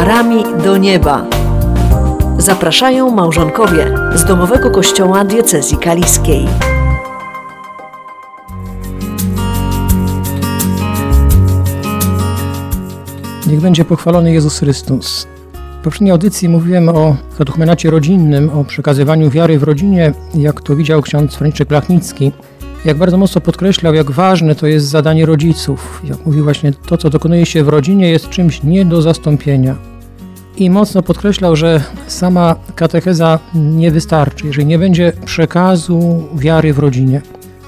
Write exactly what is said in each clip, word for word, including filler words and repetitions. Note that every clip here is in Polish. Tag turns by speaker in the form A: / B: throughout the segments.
A: Barami do nieba. Zapraszają małżonkowie z Domowego Kościoła Diecezji Kaliskiej.
B: Niech będzie pochwalony Jezus Chrystus. W poprzedniej audycji mówiłem o katechumenacie rodzinnym, o przekazywaniu wiary w rodzinie, jak to widział ksiądz Franciszek Blachnicki. Jak bardzo mocno podkreślał, jak ważne to jest zadanie rodziców. Jak mówił właśnie, to co dokonuje się w rodzinie jest czymś nie do zastąpienia. I mocno podkreślał, że sama katecheza nie wystarczy, jeżeli nie będzie przekazu wiary w rodzinie.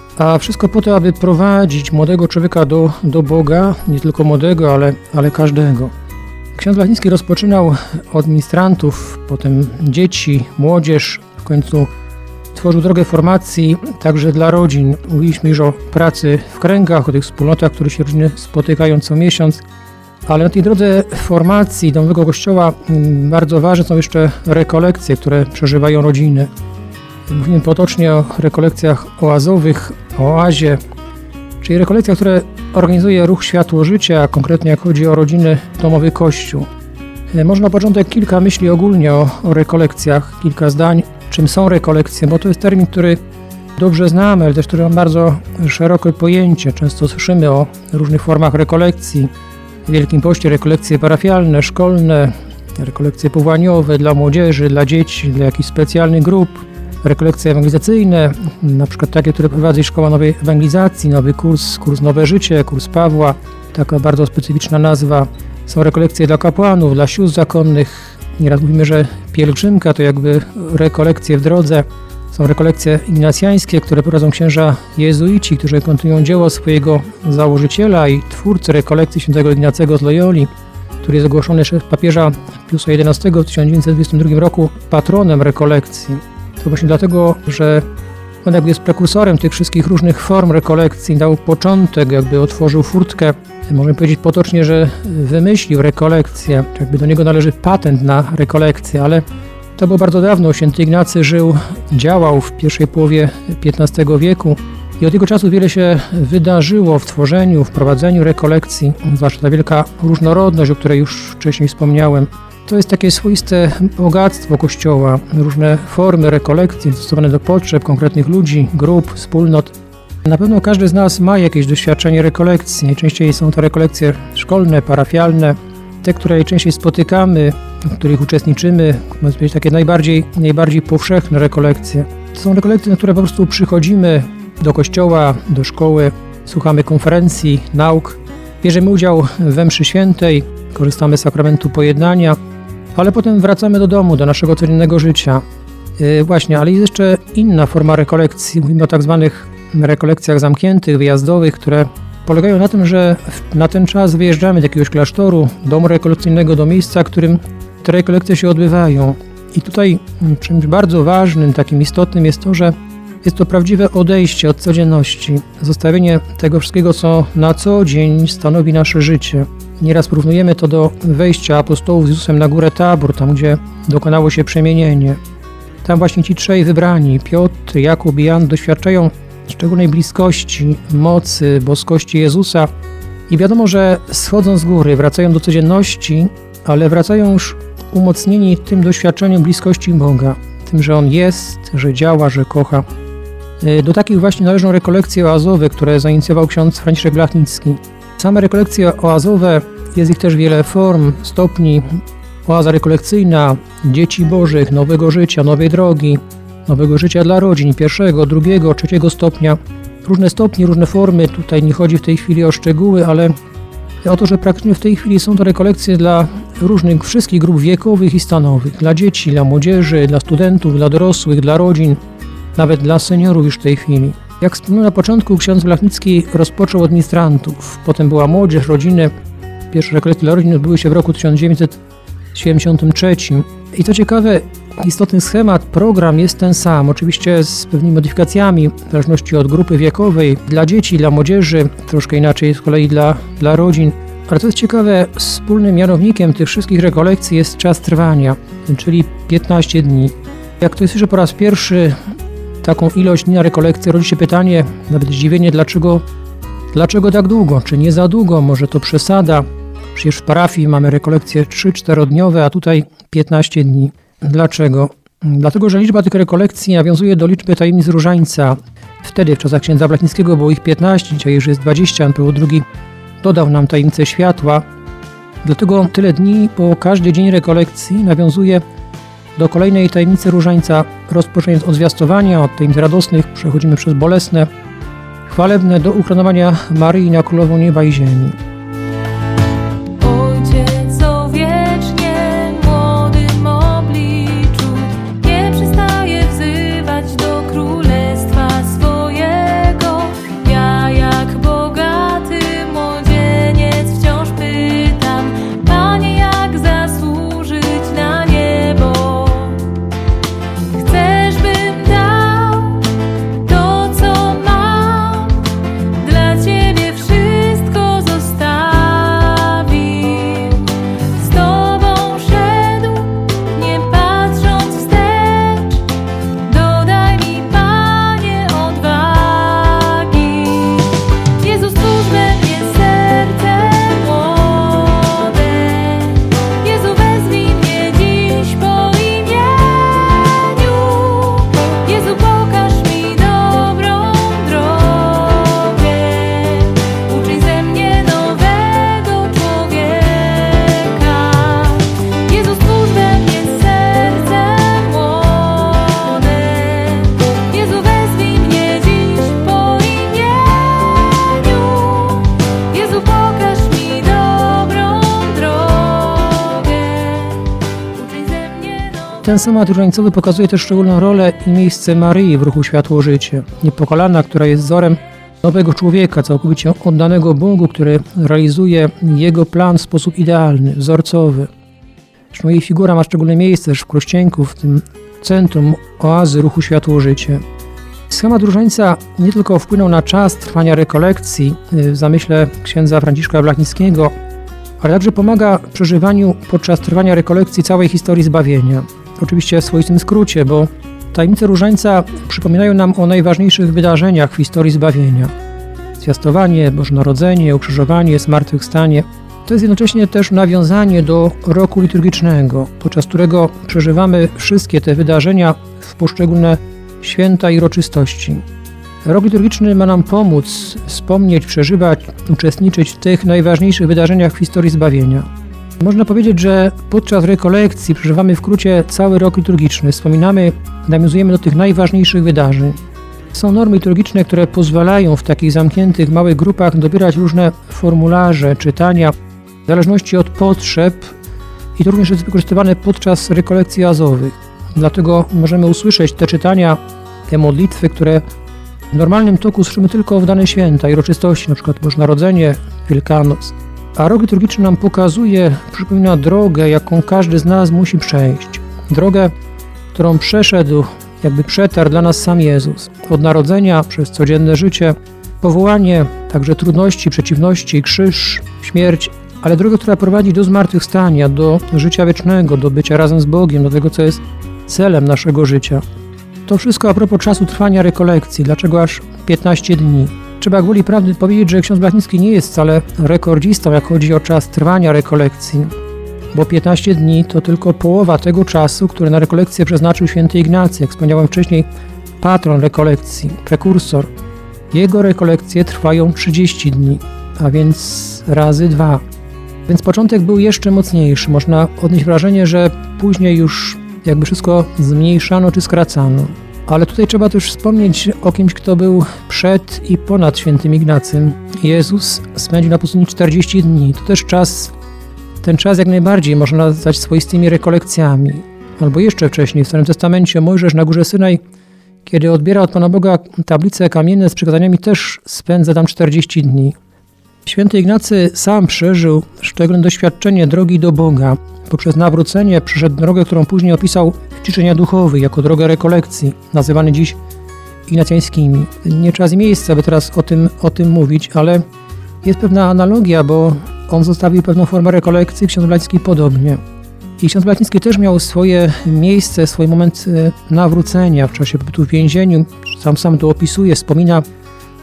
B: A wszystko po to, aby prowadzić młodego człowieka do, do Boga, nie tylko młodego, ale, ale każdego. Ksiądz Blachnicki rozpoczynał od ministrantów, potem dzieci, młodzież, w końcu tworzył drogę formacji także dla rodzin. Mówiliśmy już o pracy w kręgach, o tych wspólnotach, które się rodziny spotykają co miesiąc, ale na tej drodze formacji Domowego Kościoła bardzo ważne są jeszcze rekolekcje, które przeżywają rodziny. Mówimy potocznie o rekolekcjach oazowych, o oazie, czyli rekolekcjach, które organizuje Ruch Światło Życia, a konkretnie jak chodzi o rodziny Domowy Kościół. Może na początek kilka myśli ogólnie o, o rekolekcjach, kilka zdań, czym są rekolekcje, bo to jest termin, który dobrze znamy, ale też który ma bardzo szerokie pojęcie. Często słyszymy o różnych formach rekolekcji. W Wielkim Poście rekolekcje parafialne, szkolne, rekolekcje powołaniowe dla młodzieży, dla dzieci, dla jakichś specjalnych grup. Rekolekcje ewangelizacyjne, na przykład takie, które prowadzi Szkoła Nowej Ewangelizacji, nowy kurs, kurs Nowe Życie, kurs Pawła, taka bardzo specyficzna nazwa. Są rekolekcje dla kapłanów, dla sióstr zakonnych. Nieraz mówimy, że pielgrzymka to jakby rekolekcje w drodze. Są rekolekcje ignacjańskie, które prowadzą księża jezuici, którzy kontynuują dzieło swojego założyciela i twórcy rekolekcji świętego Ignacego z Loyoli, który jest ogłoszony przez papieża Piusa jedenastego w tysiąc dziewięćset dwudziestym drugim roku patronem rekolekcji. To właśnie dlatego, że on jakby jest prekursorem tych wszystkich różnych form rekolekcji, dał początek, jakby otworzył furtkę. Możemy powiedzieć potocznie, że wymyślił rekolekcję, jakby do niego należy patent na rekolekcję, ale to było bardzo dawno. Święty Ignacy żył, działał w pierwszej połowie piętnastego wieku i od jego czasu wiele się wydarzyło w tworzeniu, w prowadzeniu rekolekcji, zwłaszcza ta wielka różnorodność, o której już wcześniej wspomniałem. To jest takie swoiste bogactwo Kościoła, różne formy rekolekcji dostosowane do potrzeb konkretnych ludzi, grup, wspólnot. Na pewno każdy z nas ma jakieś doświadczenie rekolekcji. Najczęściej są to rekolekcje szkolne, parafialne, te, które najczęściej spotykamy, w których uczestniczymy, można powiedzieć takie najbardziej, najbardziej powszechne rekolekcje. To są rekolekcje, na które po prostu przychodzimy do kościoła, do szkoły, słuchamy konferencji, nauk, bierzemy udział we mszy świętej, korzystamy z sakramentu pojednania, ale potem wracamy do domu, do naszego codziennego życia. Yy, właśnie, ale jest jeszcze inna forma rekolekcji. Mówimy o tak zwanych rekolekcjach zamkniętych, wyjazdowych, które polegają na tym, że na ten czas wyjeżdżamy do jakiegoś klasztoru, domu rekolekcyjnego, do miejsca, w którym te rekolekcje się odbywają. I tutaj czymś bardzo ważnym, takim istotnym jest to, że jest to prawdziwe odejście od codzienności, zostawienie tego wszystkiego, co na co dzień stanowi nasze życie. Nieraz porównujemy to do wejścia apostołów z Jezusem na górę Tabor, tam gdzie dokonało się przemienienie. Tam właśnie ci trzej wybrani, Piotr, Jakub i Jan, doświadczają szczególnej bliskości, mocy, boskości Jezusa i wiadomo, że schodzą z góry, wracają do codzienności, ale wracają już umocnieni tym doświadczeniem bliskości Boga, tym, że On jest, że działa, że kocha. Do takich właśnie należą rekolekcje oazowe, które zainicjował ksiądz Franciszek Blachnicki. Same rekolekcje oazowe, jest ich też wiele form, stopni. Oaza rekolekcyjna, dzieci bożych, nowego życia, nowej drogi, nowego życia dla rodzin, pierwszego, drugiego, trzeciego stopnia. Różne stopnie, różne formy, tutaj nie chodzi w tej chwili o szczegóły, ale o to, że praktycznie w tej chwili są to rekolekcje dla różnych, wszystkich grup wiekowych i stanowych. Dla dzieci, dla młodzieży, dla studentów, dla dorosłych, dla rodzin, nawet dla seniorów już w tej chwili. Jak wspomniałem na początku, ksiądz Blachnicki rozpoczął od ministrantów, potem była młodzież, rodziny. Pierwsze rekolekcje dla rodzin odbyły się w roku tysiąc dziewięćset siedemdziesiątym trzecim. I co ciekawe, istotny schemat, program jest ten sam, oczywiście z pewnymi modyfikacjami, w zależności od grupy wiekowej, dla dzieci, dla młodzieży, troszkę inaczej z kolei dla, dla rodzin. Ale co jest ciekawe, wspólnym mianownikiem tych wszystkich rekolekcji jest czas trwania, czyli piętnaście dni. Jak ktoś słyszy po raz pierwszy taką ilość dni na rekolekcję, rodzi się pytanie, nawet zdziwienie, dlaczego, dlaczego tak długo, czy nie za długo, może to przesada. Przecież w parafii mamy rekolekcje trzy-czterodniowe, a tutaj piętnaście dni. Dlaczego? Dlatego, że liczba tych rekolekcji nawiązuje do liczby tajemnic różańca. Wtedy, w czasach księdza Blachnickiego, było ich piętnaście, dzisiaj już jest dwadzieścia. Jan Paweł drugi dodał nam tajemnicę światła. Dlatego tyle dni, bo każdy dzień rekolekcji nawiązuje do kolejnej tajemnicy różańca, rozpoczynając od zwiastowania, od tajemnic radosnych, przechodzimy przez bolesne, chwalebne do ukoronowania Maryi na Królową Nieba i Ziemi.
C: Ojciec o wiecznie młodym obliczu nie przestaje wzywać do królestwa swojego. Ja jak bogaty młodzieniec wciąż pytam, Panie, jak zasłużyć na niebo? Chcesz, bym dał to, co mam, dla Ciebie wszystko zostawił. Z Tobą szedł, nie patrząc wstecz. Dodaj mi, Panie, odwagi. Jezus, stwórz we mnie serce młode. Jezu, wezwij mnie dziś po imieniu. Jezu, pokaż mi dobrą drogę. Uczyń ze mnie nowego człowieka. Jezu, stwórz we mnie serce młode. Jezu, wezwij mnie dziś po imieniu. Jezu, pokaż mi dobrą drogę. Uczyń ze mnie nowego.
B: Ten temat różańcowy pokazuje też szczególną rolę i miejsce Maryi w ruchu Światło-Życie. Niepokalana, która jest wzorem nowego człowieka, całkowicie oddanego Bogu, który realizuje Jego plan w sposób idealny, wzorcowy. Zresztą jej figura ma szczególne miejsce też w Krościenku, w tym centrum oazy ruchu Światło-Życie. Schemat różańca nie tylko wpłynął na czas trwania rekolekcji w zamyśle księdza Franciszka Blachnickiego, ale także pomaga w przeżywaniu podczas trwania rekolekcji całej historii zbawienia. Oczywiście w swoistym skrócie, bo tajemnice różańca przypominają nam o najważniejszych wydarzeniach w historii zbawienia. Zwiastowanie, Boże Narodzenie, ukrzyżowanie, zmartwychwstanie. To jest jednocześnie też nawiązanie do roku liturgicznego, podczas którego przeżywamy wszystkie te wydarzenia w poszczególne święta i uroczystości. Rok liturgiczny ma nam pomóc wspomnieć, przeżywać, uczestniczyć w tych najważniejszych wydarzeniach w historii zbawienia. Można powiedzieć, że podczas rekolekcji przeżywamy w skrócie cały rok liturgiczny, wspominamy, nawiązujemy do tych najważniejszych wydarzeń. Są normy liturgiczne, które pozwalają w takich zamkniętych, małych grupach dobierać różne formularze, czytania, w zależności od potrzeb i to również jest wykorzystywane podczas rekolekcji oazowych. Dlatego możemy usłyszeć te czytania, te modlitwy, które w normalnym toku słyszymy tylko w dane święta i uroczystości, np. Boże Narodzenie, Wielkanoc. A rok liturgiczny nam pokazuje, przypomina drogę, jaką każdy z nas musi przejść. Drogę, którą przeszedł, jakby przetarł dla nas sam Jezus. Od narodzenia, przez codzienne życie, powołanie, także trudności, przeciwności, krzyż, śmierć, ale drogę, która prowadzi do zmartwychwstania, do życia wiecznego, do bycia razem z Bogiem, do tego, co jest celem naszego życia. To wszystko a propos czasu trwania rekolekcji. Dlaczego aż piętnaście dni? Trzeba gwoli prawdy powiedzieć, że ksiądz Blachnicki nie jest wcale rekordzistą, jak chodzi o czas trwania rekolekcji, bo piętnaście dni to tylko połowa tego czasu, który na rekolekcję przeznaczył święty Ignacy, jak wspomniałem wcześniej, patron rekolekcji, prekursor. Jego rekolekcje trwają trzydzieści dni, a więc razy dwa. Więc początek był jeszcze mocniejszy. Można odnieść wrażenie, że później już jakby wszystko zmniejszano czy skracano. Ale tutaj trzeba też wspomnieć o kimś, kto był przed i ponad świętym Ignacym. Jezus spędził na pustyni czterdzieści dni. To też czas, ten czas jak najbardziej można nazwać swoistymi rekolekcjami. Albo jeszcze wcześniej, w Starym Testamencie Mojżesz na górze Synaj, kiedy odbiera od Pana Boga tablice kamienne z przykazaniami, też spędza tam czterdzieści dni. Święty Ignacy sam przeżył szczególne doświadczenie drogi do Boga. Poprzez nawrócenie przeszedł drogę, którą później opisał w ćwiczenia duchowych, jako drogę rekolekcji, nazywany dziś ignacjańskimi. Nie czas i miejsce, aby teraz o tym, o tym mówić, ale jest pewna analogia, bo on zostawił pewną formę rekolekcji, ksiądz Blachnicki podobnie. I ksiądz Blachnicki też miał swoje miejsce, swój moment nawrócenia w czasie pobytu w więzieniu. Sam sam to opisuje, wspomina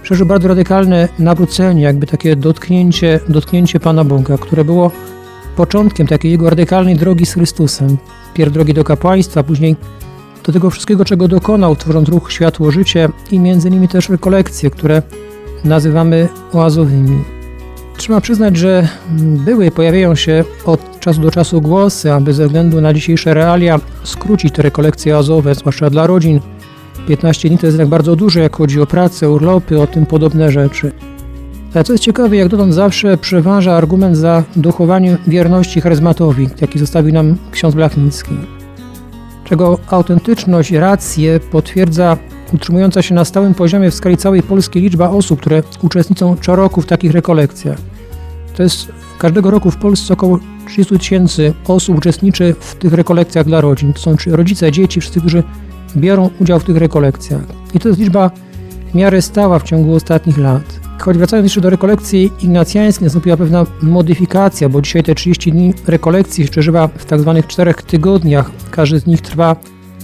B: przeżył bardzo radykalne nawrócenie, jakby takie dotknięcie, dotknięcie Pana Boga, które było początkiem takiej jego radykalnej drogi z Chrystusem. Pierw drogi do kapłaństwa, później do tego wszystkiego, czego dokonał, tworząc ruch Światło Życie i między innymi też rekolekcje, które nazywamy oazowymi. Trzeba przyznać, że były, pojawiają się od czasu do czasu głosy, aby ze względu na dzisiejsze realia skrócić te rekolekcje oazowe, zwłaszcza dla rodzin. piętnaście dni to jest jednak bardzo dużo, jak chodzi o pracę, urlopy, o tym podobne rzeczy. Ale co jest ciekawe, jak dotąd zawsze przeważa argument za dochowaniem wierności charyzmatowi, jaki zostawił nam ksiądz Blachnicki, czego autentyczność, rację potwierdza utrzymująca się na stałym poziomie w skali całej Polski liczba osób, które uczestniczą co roku w takich rekolekcjach. To jest każdego roku w Polsce około trzydzieści tysięcy osób uczestniczy w tych rekolekcjach dla rodzin. To są rodzice, dzieci, wszyscy, którzy biorą udział w tych rekolekcjach. I to jest liczba w miarę stała w ciągu ostatnich lat. Choć wracając jeszcze do rekolekcji ignacjańskiej, nastąpiła pewna modyfikacja, bo dzisiaj te trzydzieści dni rekolekcji się przeżywa w tak zwanych czterech tygodniach. Każdy z nich trwa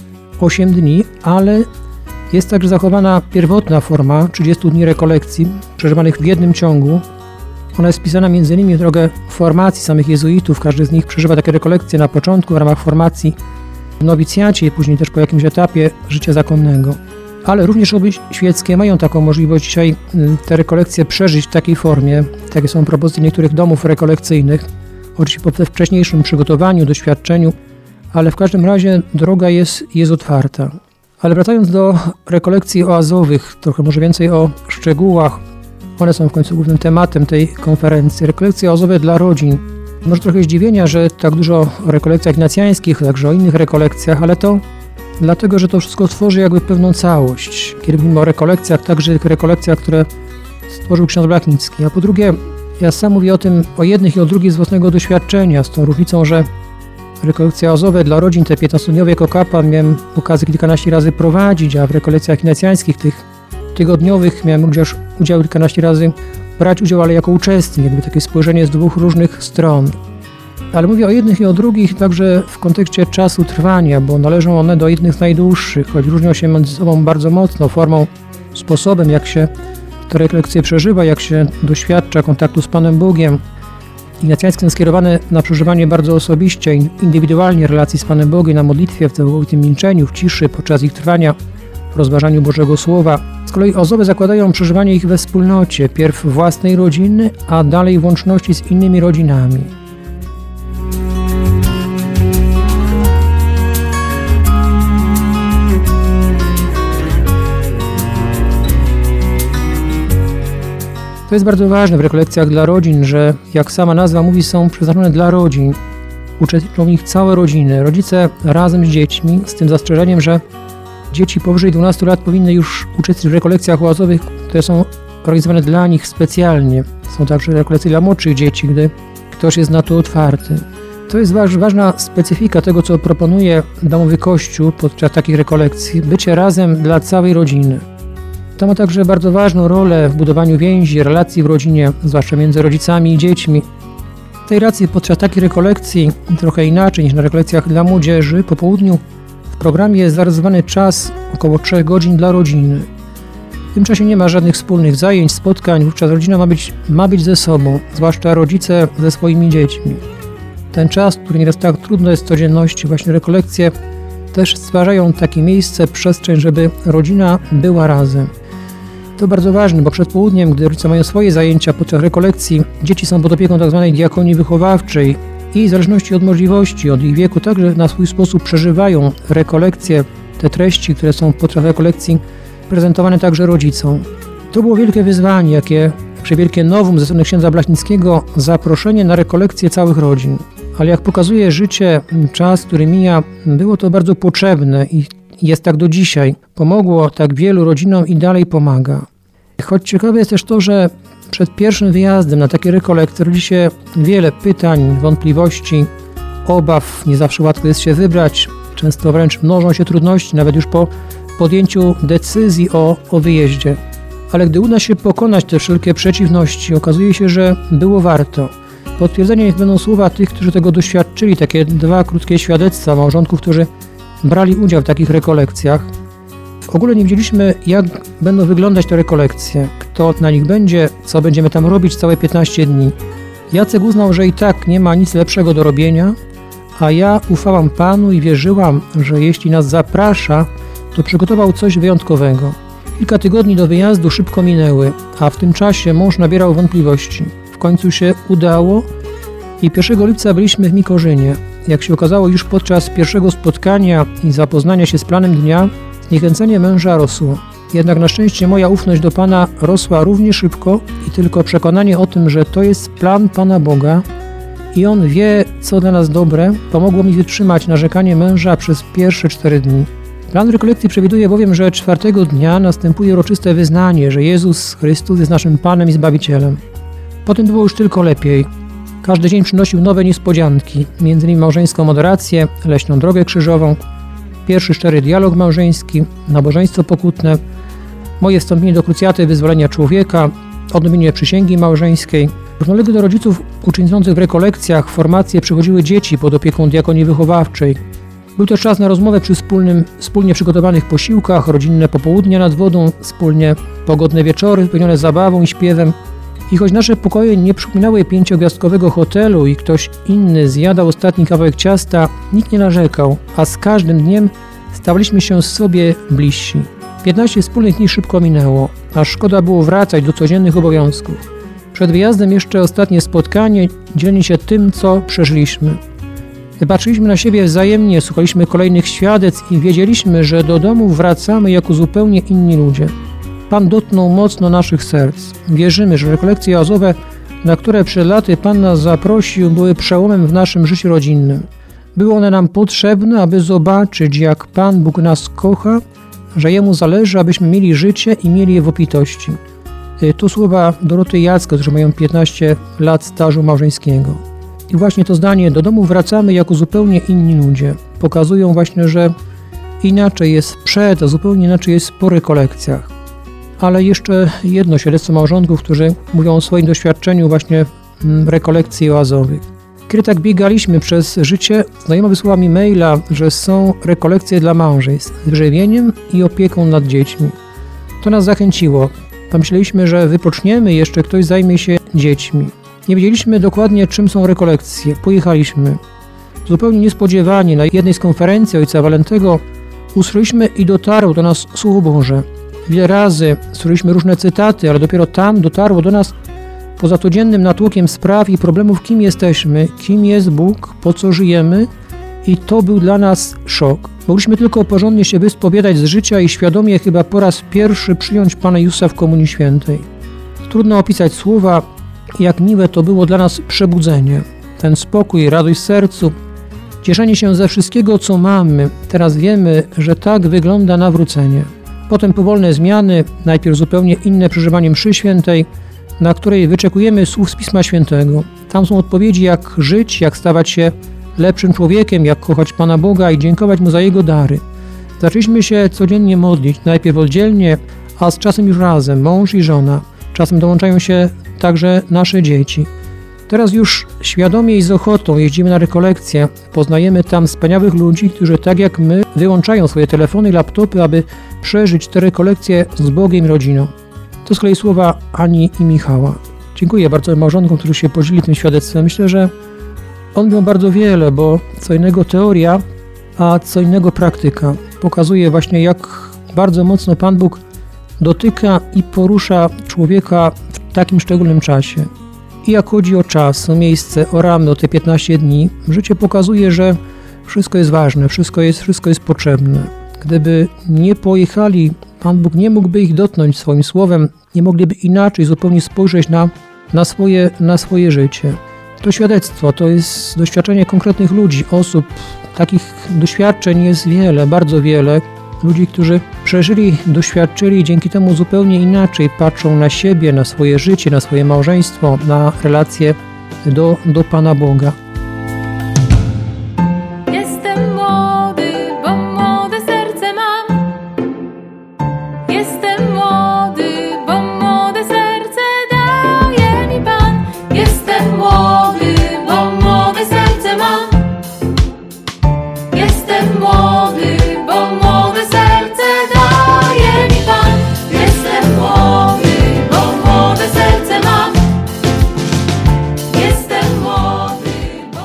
B: osiem dni, ale jest także zachowana pierwotna forma trzydziestu dni rekolekcji przeżywanych w jednym ciągu. Ona jest wpisana między innymi w drogę formacji samych jezuitów. Każdy z nich przeżywa takie rekolekcje na początku w ramach formacji w nowicjacie i później też po jakimś etapie życia zakonnego. Ale również osoby świeckie mają taką możliwość dzisiaj te rekolekcje przeżyć w takiej formie. Takie są propozycje niektórych domów rekolekcyjnych, oczywiście po wcześniejszym przygotowaniu, doświadczeniu, ale w każdym razie droga jest, jest otwarta. Ale wracając do rekolekcji oazowych, trochę może więcej o szczegółach. One są w końcu głównym tematem tej konferencji. Rekolekcje oazowe dla rodzin. Może trochę zdziwienia, że tak dużo o rekolekcjach ignacjańskich, także o innych rekolekcjach, ale to dlatego, że to wszystko tworzy jakby pewną całość. Kiedy mówimy o rekolekcjach, także tych rekolekcjach, które stworzył ksiądz Blachnicki. A po drugie, ja sam mówię o tym, o jednych i o drugich z własnego doświadczenia, z tą różnicą, że rekolekcje oazowe dla rodzin, te piętnastodniowe jako kapłan miałem okazję kilkanaście razy prowadzić, a w rekolekcjach ignacjańskich, tych tygodniowych, miałem udział, udział kilkanaście razy brać udział, ale jako uczestnik, jakby takie spojrzenie z dwóch różnych stron. Ale mówię o jednych i o drugich także w kontekście czasu trwania, bo należą one do jednych z najdłuższych, choć różnią się między sobą bardzo mocno formą, sposobem, jak się te rekolekcje przeżywa, jak się doświadcza kontaktu z Panem Bogiem. Ignacjańskie są skierowane na przeżywanie bardzo osobiście, indywidualnie relacji z Panem Bogiem, na modlitwie, w całkowitym milczeniu, w ciszy, podczas ich trwania, w rozważaniu Bożego Słowa. Z kolei oazowe zakładają przeżywanie ich we wspólnocie, pierw własnej rodziny, a dalej w łączności z innymi rodzinami. To jest bardzo ważne w rekolekcjach dla rodzin, że jak sama nazwa mówi, są przeznaczone dla rodzin. Uczestniczą w nich całe rodziny, rodzice razem z dziećmi, z tym zastrzeżeniem, że dzieci powyżej dwunastu lat powinny już uczestniczyć w rekolekcjach oazowych, które są organizowane dla nich specjalnie. Są także rekolekcje dla młodszych dzieci, gdy ktoś jest na to otwarty. To jest waż, ważna specyfika tego, co proponuje domowy Kościół podczas takich rekolekcji, bycie razem dla całej rodziny. To ma także bardzo ważną rolę w budowaniu więzi, relacji w rodzinie, zwłaszcza między rodzicami i dziećmi. W tej racji podczas takich rekolekcji, trochę inaczej niż na rekolekcjach dla młodzieży, po południu w programie jest zarezerwowany czas około trzech godzin dla rodziny. W tym czasie nie ma żadnych wspólnych zajęć, spotkań, wówczas rodzina ma być, ma być ze sobą, zwłaszcza rodzice ze swoimi dziećmi. Ten czas, który nieraz tak trudno jest w codzienności, właśnie rekolekcje też stwarzają takie miejsce, przestrzeń, żeby rodzina była razem. To bardzo ważne, bo przed południem, gdy rodzice mają swoje zajęcia podczas rekolekcji, dzieci są pod opieką tzw. diakonii wychowawczej i w zależności od możliwości, od ich wieku, także na swój sposób przeżywają rekolekcje, te treści, które są podczas rekolekcji prezentowane także rodzicom. To było wielkie wyzwanie, jakie, jakże wielkie nowum ze strony księdza Blachnickiego, zaproszenie na rekolekcje całych rodzin. Ale jak pokazuje życie, czas, który mija, było to bardzo potrzebne i jest tak do dzisiaj. Pomogło tak wielu rodzinom i dalej pomaga. Choć ciekawe jest też to, że przed pierwszym wyjazdem na takie rekolekcje rodzi się wiele pytań, wątpliwości, obaw. Nie zawsze łatwo jest się wybrać. Często wręcz mnożą się trudności, nawet już po podjęciu decyzji o, o wyjeździe. Ale gdy uda się pokonać te wszelkie przeciwności, okazuje się, że było warto. Potwierdzeniem będą słowa tych, którzy tego doświadczyli, takie dwa krótkie świadectwa małżonków, którzy brali udział w takich rekolekcjach. W ogóle nie wiedzieliśmy, jak będą wyglądać te rekolekcje, kto na nich będzie, co będziemy tam robić całe piętnaście dni. Jacek uznał, że i tak nie ma nic lepszego do robienia, a ja ufałam Panu i wierzyłam, że jeśli nas zaprasza, to przygotował coś wyjątkowego. Kilka tygodni do wyjazdu szybko minęły, a w tym czasie mąż nabierał wątpliwości. W końcu się udało i pierwszego lipca byliśmy w Mikorzynie. Jak się okazało, już podczas pierwszego spotkania i zapoznania się z planem dnia, zniechęcenie męża rosło. Jednak na szczęście moja ufność do Pana rosła równie szybko i tylko przekonanie o tym, że to jest plan Pana Boga i On wie, co dla nas dobre, pomogło mi wytrzymać narzekanie męża przez pierwsze cztery dni. Plan rekolekcji przewiduje bowiem, że czwartego dnia następuje uroczyste wyznanie, że Jezus Chrystus jest naszym Panem i Zbawicielem. Potem było już tylko lepiej. Każdy dzień przynosił nowe niespodzianki, między innymi małżeńską adorację, leśną drogę krzyżową, pierwszy szczery dialog małżeński, nabożeństwo pokutne, moje wstąpienie do krucjaty wyzwolenia człowieka, odnowienie przysięgi małżeńskiej. Równolegle do rodziców uczestniczących w rekolekcjach w formacje przychodziły dzieci pod opieką diakonii wychowawczej. Był też czas na rozmowę przy wspólnym, wspólnie przygotowanych posiłkach, rodzinne popołudnia nad wodą, wspólnie pogodne wieczory wypełnione zabawą i śpiewem. I choć nasze pokoje nie przypominały pięciogwiazdkowego hotelu i ktoś inny zjadał ostatni kawałek ciasta, nikt nie narzekał, a z każdym dniem stawaliśmy się sobie bliżsi. piętnaście wspólnych dni szybko minęło, a szkoda było wracać do codziennych obowiązków. Przed wyjazdem jeszcze ostatnie spotkanie, dzielenie się tym, co przeżyliśmy. Patrzyliśmy na siebie wzajemnie, słuchaliśmy kolejnych świadectw i wiedzieliśmy, że do domu wracamy jako zupełnie inni ludzie. Pan dotknął mocno naszych serc. Wierzymy, że rekolekcje oazowe, na które przed laty Pan nas zaprosił, były przełomem w naszym życiu rodzinnym. Były one nam potrzebne, aby zobaczyć, jak Pan Bóg nas kocha, że Jemu zależy, abyśmy mieli życie i mieli je w obfitości. To słowa Doroty i Jacka, którzy mają piętnaście lat stażu małżeńskiego. I właśnie to zdanie, do domu wracamy jako zupełnie inni ludzie, pokazują właśnie, że inaczej jest przed, a zupełnie inaczej jest po rekolekcjach. Ale jeszcze jedno świadectwo małżonków, którzy mówią o swoim doświadczeniu właśnie rekolekcji oazowych. Kiedy tak biegaliśmy przez życie, znajoma wysłała mi maila, że są rekolekcje dla małżeństw z wyżywieniem i opieką nad dziećmi. To nas zachęciło. Pomyśleliśmy, że wypoczniemy i jeszcze ktoś zajmie się dziećmi. Nie wiedzieliśmy dokładnie, czym są rekolekcje. Pojechaliśmy. Zupełnie niespodziewanie na jednej z konferencji ojca Walentego usłyszeliśmy i dotarło do nas Słowo Boże. Wiele razy słyszeliśmy różne cytaty, ale dopiero tam dotarło do nas poza codziennym natłokiem spraw i problemów, kim jesteśmy, kim jest Bóg, po co żyjemy, i to był dla nas szok. Mogliśmy tylko porządnie się wyspowiadać z życia i świadomie chyba po raz pierwszy przyjąć Pana Jezusa w Komunii Świętej. Trudno opisać słowa, jak miłe to było dla nas przebudzenie. Ten spokój, radość w sercu, cieszenie się ze wszystkiego, co mamy. Teraz wiemy, że tak wygląda nawrócenie. Potem powolne zmiany, najpierw zupełnie inne przeżywanie mszy świętej, na której wyczekujemy słów z Pisma Świętego. Tam są odpowiedzi, jak żyć, jak stawać się lepszym człowiekiem, jak kochać Pana Boga i dziękować Mu za Jego dary. Zaczęliśmy się codziennie modlić, najpierw oddzielnie, a z czasem już razem, mąż i żona. Czasem dołączają się także nasze dzieci. Teraz już świadomie i z ochotą jeździmy na rekolekcje, poznajemy tam wspaniałych ludzi, którzy tak jak my wyłączają swoje telefony i laptopy, aby przeżyć te rekolekcje z Bogiem i rodziną. To z kolei słowa Ani i Michała. Dziękuję bardzo małżonkom, którzy się podzielili tym świadectwem. Myślę, że on miał bardzo wiele, bo co innego teoria, a co innego praktyka. Pokazuje właśnie, jak bardzo mocno Pan Bóg dotyka i porusza człowieka w takim szczególnym czasie. I jak chodzi o czas, o miejsce, o ramy, o te piętnaście dni, życie pokazuje, że wszystko jest ważne, wszystko jest, wszystko jest potrzebne. Gdyby nie pojechali, Pan Bóg nie mógłby ich dotknąć swoim słowem, nie mogliby inaczej zupełnie spojrzeć na, na, swoje, na swoje życie. To świadectwo, to jest doświadczenie konkretnych ludzi, osób. Takich doświadczeń jest wiele, bardzo wiele. Ludzi, którzy przeżyli, doświadczyli i dzięki temu zupełnie inaczej patrzą na siebie, na swoje życie, na swoje małżeństwo, na relacje do, do Pana Boga.
C: Jestem młody, bo młode serce mam. Jestem młody, bo młode serce daje mi Pan. Jestem młody, bo młode serce mam. Jestem młody, bo młode serce daje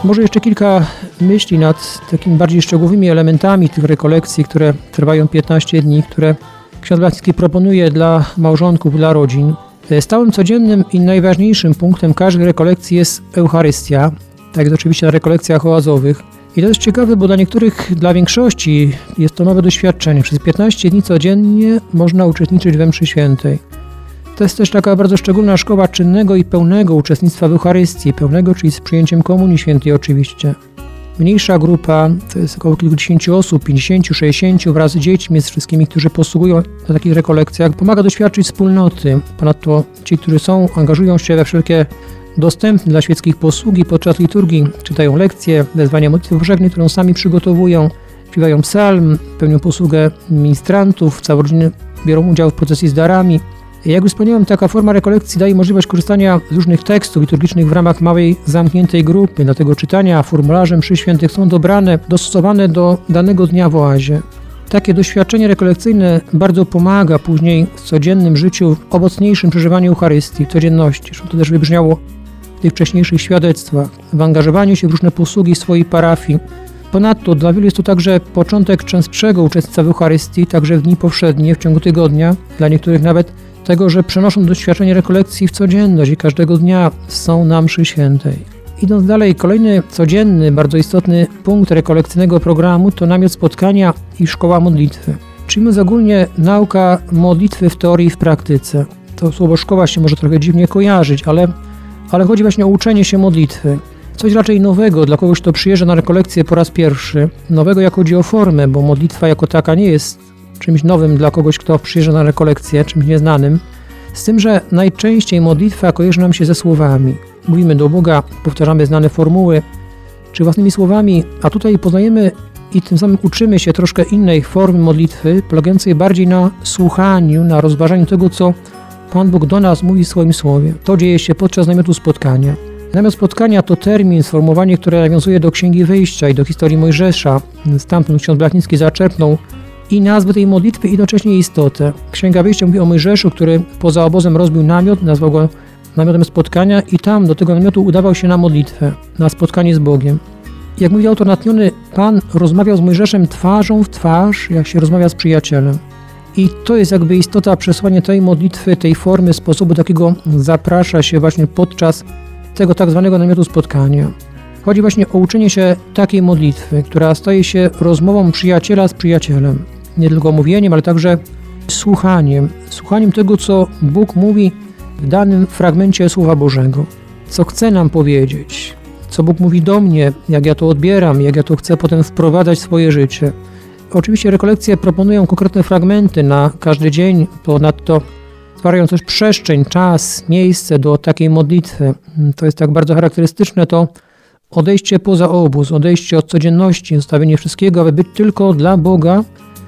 B: Może jeszcze kilka myśli nad takimi bardziej szczegółowymi elementami tych rekolekcji, które trwają piętnaście dni, które ksiądz Blachnicki proponuje dla małżonków, dla rodzin. Stałym, codziennym i najważniejszym punktem każdej rekolekcji jest Eucharystia, tak jest oczywiście na rekolekcjach oazowych. I to jest ciekawe, bo dla niektórych, dla większości jest to nowe doświadczenie. Przez piętnaście dni codziennie można uczestniczyć we mszy świętej. To jest też taka bardzo szczególna szkoła czynnego i pełnego uczestnictwa w Eucharystii, pełnego, czyli z przyjęciem Komunii Świętej oczywiście. Mniejsza grupa, to jest około kilkudziesięciu osób, pięćdziesięciu, sześćdziesięciu wraz z dziećmi, z wszystkimi, którzy posługują na takich rekolekcjach, pomaga doświadczyć wspólnoty. Ponadto ci, którzy są, angażują się we wszelkie dostępne dla świeckich posługi podczas liturgii, czytają lekcje, wezwania modlitwy powszechnej, którą sami przygotowują, śpiewają psalm, pełnią posługę ministrantów, całe rodziny biorą udział w procesji z darami. Jak już wspomniałem, taka forma rekolekcji daje możliwość korzystania z różnych tekstów liturgicznych w ramach małej, zamkniętej grupy, dlatego czytania formularze mszy świętych są dobrane, dostosowane do danego dnia w oazie. Takie doświadczenie rekolekcyjne bardzo pomaga później w codziennym życiu, w owocniejszym przeżywaniu Eucharystii, w codzienności. Zresztą to też wybrzmiało w tych wcześniejszych świadectwach, w angażowaniu się w różne posługi swojej parafii. Ponadto dla wielu jest to także początek częstszego uczestnictwa w Eucharystii, także w dni powszednie, w ciągu tygodnia, dla niektórych nawet tego, że przenoszą doświadczenie rekolekcji w codzienność i każdego dnia są na mszy świętej. Idąc dalej, kolejny codzienny, bardzo istotny punkt rekolekcyjnego programu to namiot spotkania i szkoła modlitwy. Czyli mówiąc ogólnie, nauka modlitwy w teorii i w praktyce. To słowo szkoła się może trochę dziwnie kojarzyć, ale, ale chodzi właśnie o uczenie się modlitwy. Coś raczej nowego dla kogoś, kto przyjeżdża na rekolekcję po raz pierwszy. Nowego jak chodzi o formę, bo modlitwa jako taka nie jest czymś nowym dla kogoś, kto przyjeżdża na rekolekcję, czymś nieznanym. Z tym, że najczęściej modlitwa kojarzy nam się ze słowami. Mówimy do Boga, powtarzamy znane formuły, czy własnymi słowami, a tutaj poznajemy i tym samym uczymy się troszkę innej formy modlitwy, polegającej bardziej na słuchaniu, na rozważaniu tego, co Pan Bóg do nas mówi w swoim słowie. To dzieje się podczas namiotu spotkania. Namiot spotkania to termin, sformułowanie, które nawiązuje do Księgi Wyjścia i do historii Mojżesza. Stamtąd ksiądz Blachnicki zaczerpnął i nazwę tej modlitwy, i jednocześnie jej istotę. Księga Wyjścia mówi o Mojżeszu, który poza obozem rozbił namiot, nazwał go namiotem spotkania i tam do tego namiotu udawał się na modlitwę, na spotkanie z Bogiem. Jak mówi autor natchniony, Pan rozmawiał z Mojżeszem twarzą w twarz, jak się rozmawia z przyjacielem. I to jest jakby istota przesłania tej modlitwy, tej formy, sposobu takiego zaprasza się właśnie podczas tego tak zwanego namiotu spotkania. Chodzi właśnie o uczenie się takiej modlitwy, która staje się rozmową przyjaciela z przyjacielem. Nie tylko mówieniem, ale także słuchaniem. Słuchaniem tego, co Bóg mówi w danym fragmencie Słowa Bożego. Co chce nam powiedzieć, co Bóg mówi do mnie, jak ja to odbieram, jak ja to chcę potem wprowadzać w swoje życie. Oczywiście rekolekcje proponują konkretne fragmenty na każdy dzień, ponadto stwarzają też przestrzeń, czas, miejsce do takiej modlitwy. To jest tak bardzo charakterystyczne, to odejście poza obóz, odejście od codzienności, zostawienie wszystkiego, aby być tylko dla Boga,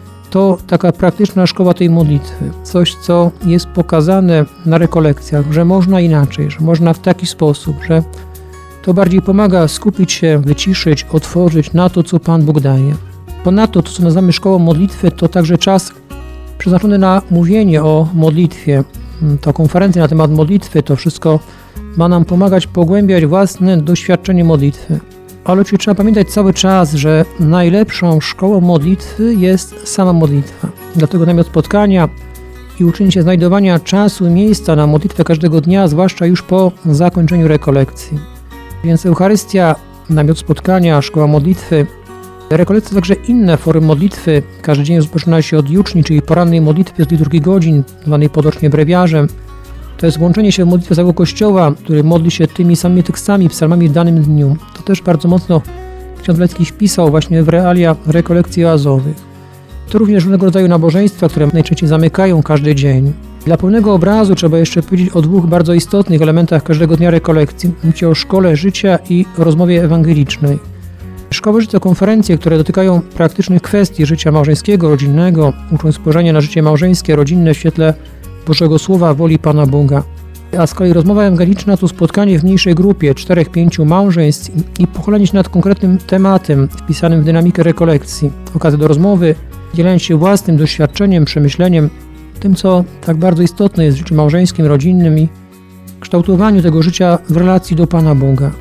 B: to taka praktyczna szkoła tej modlitwy. Coś, co jest pokazane na rekolekcjach, że można inaczej, że można w taki sposób, że to bardziej pomaga skupić się, wyciszyć, otworzyć na to, co Pan Bóg daje. Ponadto to, co nazywamy szkołą modlitwy, to także czas przeznaczony na mówienie o modlitwie. To konferencja na temat modlitwy, to wszystko ma nam pomagać pogłębiać własne doświadczenie modlitwy. Ale oczywiście trzeba pamiętać cały czas, że najlepszą szkołą modlitwy jest sama modlitwa. Dlatego namiot spotkania i uczenie się znajdowania czasu i miejsca na modlitwę każdego dnia, zwłaszcza już po zakończeniu rekolekcji. Więc Eucharystia, namiot spotkania, szkoła modlitwy, rekolekcje to także inne formy modlitwy. Każdy dzień rozpoczyna się od juczni, czyli porannej modlitwy z liturgii godzin, zwanej potocznie brewiarzem. To jest włączenie się w modlitwę całego Kościoła, który modli się tymi samymi tekstami, psalmami w danym dniu. To też bardzo mocno ksiądz Blachnicki wpisał właśnie w realia rekolekcji oazowych. To również różnego rodzaju nabożeństwa, które najczęściej zamykają każdy dzień. Dla pełnego obrazu trzeba jeszcze powiedzieć o dwóch bardzo istotnych elementach każdego dnia rekolekcji, mówię o szkole życia i rozmowie ewangelicznej. Szkoły życia to konferencje, które dotykają praktycznych kwestii życia małżeńskiego, rodzinnego, uczą spojrzenia na życie małżeńskie, rodzinne w świetle Bożego Słowa, woli Pana Boga. A z kolei rozmowa ewangeliczna to spotkanie w mniejszej grupie czterech, pięciu małżeństw i pochylenie się nad konkretnym tematem wpisanym w dynamikę rekolekcji. Okazja do rozmowy, dzielenie się własnym doświadczeniem, przemyśleniem, tym, co tak bardzo istotne jest w życiu małżeńskim, rodzinnym i kształtowaniu tego życia w relacji do Pana Boga.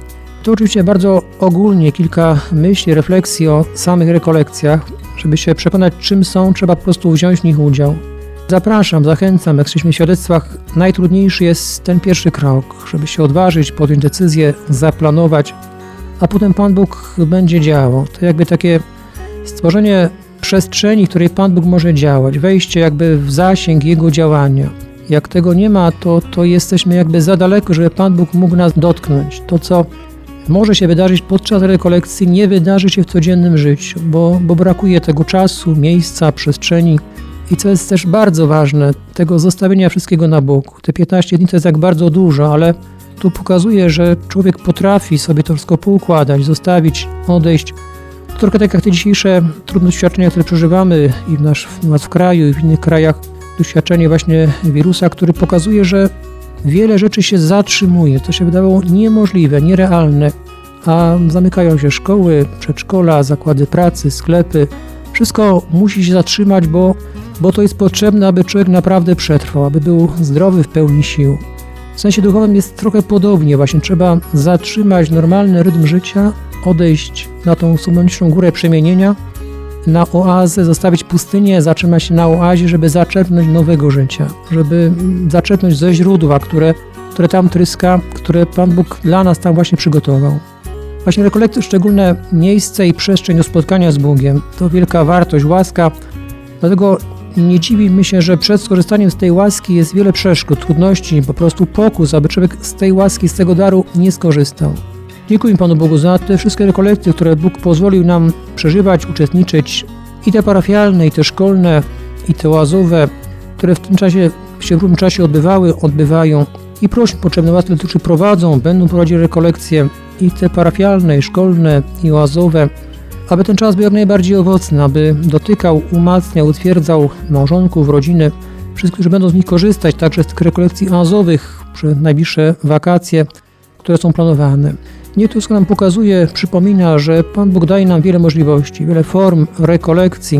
B: To oczywiście bardzo ogólnie kilka myśli, refleksji o samych rekolekcjach. Żeby się przekonać, czym są, trzeba po prostu wziąć w nich udział. Zapraszam, zachęcam, jak jesteśmy w świadectwach, najtrudniejszy jest ten pierwszy krok, żeby się odważyć, podjąć decyzję, zaplanować, a potem Pan Bóg będzie działał. To jakby takie stworzenie przestrzeni, w której Pan Bóg może działać, wejście jakby w zasięg Jego działania. Jak tego nie ma, to, to jesteśmy jakby za daleko, żeby Pan Bóg mógł nas dotknąć. To, co może się wydarzyć podczas rekolekcji, nie wydarzy się w codziennym życiu, bo, bo brakuje tego czasu, miejsca, przestrzeni. I co jest też bardzo ważne, tego zostawienia wszystkiego na boku. Te piętnaście dni to jest jak bardzo dużo, ale tu pokazuje, że człowiek potrafi sobie to wszystko poukładać, zostawić, odejść. To trochę tak jak te dzisiejsze trudne doświadczenia, które przeżywamy i w nasz, u nas w kraju i w innych krajach, doświadczenie właśnie wirusa, który pokazuje, że wiele rzeczy się zatrzymuje, co się wydawało niemożliwe, nierealne, a zamykają się szkoły, przedszkola, zakłady pracy, sklepy. Wszystko musi się zatrzymać, bo, bo to jest potrzebne, aby człowiek naprawdę przetrwał, aby był zdrowy, w pełni sił. W sensie duchowym jest trochę podobnie, właśnie trzeba zatrzymać normalny rytm życia, odejść na tą symboliczną górę przemienienia, na oazę, zostawić pustynię, zatrzymać się na oazie, żeby zaczerpnąć nowego życia, żeby zaczerpnąć ze źródła, które, które tam tryska, które Pan Bóg dla nas tam właśnie przygotował. Właśnie rekolekcje, szczególne miejsce i przestrzeń do spotkania z Bogiem, to wielka wartość, łaska, dlatego nie dziwimy się, że przed skorzystaniem z tej łaski jest wiele przeszkód, trudności, po prostu pokus, aby człowiek z tej łaski, z tego daru nie skorzystał. Dziękuję Panu Bogu za te wszystkie rekolekcje, które Bóg pozwolił nam przeżywać, uczestniczyć, i te parafialne, i te szkolne, i te oazowe, które w tym czasie, się w równym czasie odbywały, odbywają. I prośmy potrzebne łasky, którzy prowadzą, będą prowadzić rekolekcje, i te parafialne, i szkolne, i oazowe, aby ten czas był jak najbardziej owocny, aby dotykał, umacniał, utwierdzał małżonków, rodziny, wszystkich, którzy będą z nich korzystać, także z tych rekolekcji oazowych przez najbliższe wakacje, które są planowane. Niech to wszystko nam pokazuje, przypomina, że Pan Bóg daje nam wiele możliwości, wiele form rekolekcji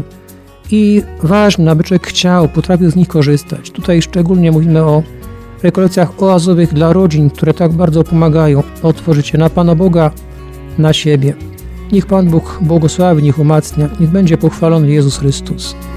B: i ważne, aby człowiek chciał, potrafił z nich korzystać. Tutaj szczególnie mówimy o rekolekcjach oazowych dla rodzin, które tak bardzo pomagają otworzyć się na Pana Boga, na siebie. Niech Pan Bóg błogosławi, niech umacnia, niech będzie pochwalony Jezus Chrystus.